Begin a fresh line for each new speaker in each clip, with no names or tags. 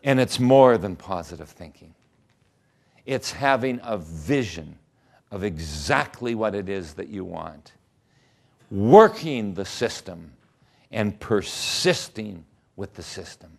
And it's more than positive thinking. It's having a vision of exactly what it is that you want, working the system and persisting with the system.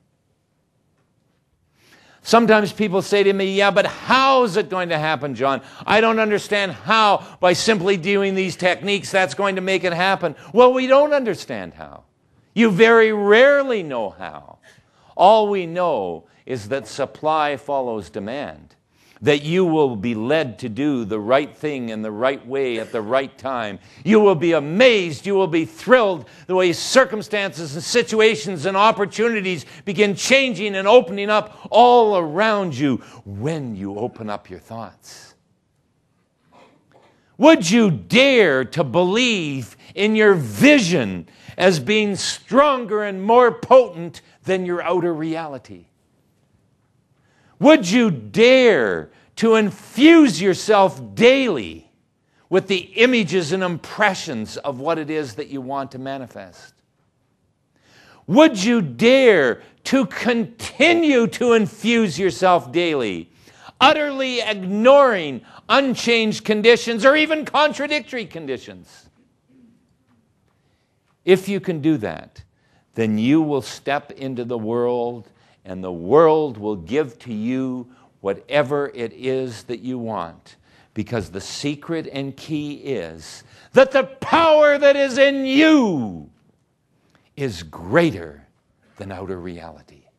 Sometimes people say to me, yeah, but how is it going to happen, John? I don't understand how, by simply doing these techniques, that's going to make it happen. Well, we don't understand how. You very rarely know how. All we know is that supply follows demand, that you will be led to do the right thing in the right way at the right time. You will be amazed, you will be thrilled the way circumstances and situations and opportunities begin changing and opening up all around you when you open up your thoughts. Would you dare to believe in your vision as being stronger and more potent than your outer reality? Would you dare to infuse yourself daily with the images and impressions of what it is that you want to manifest? Would you dare to continue to infuse yourself daily, utterly ignoring unchanged conditions or even contradictory conditions? If you can do that, then you will step into the world, and the world will give to you whatever it is that you want. Because the secret and key is that the power that is in you is greater than outer reality.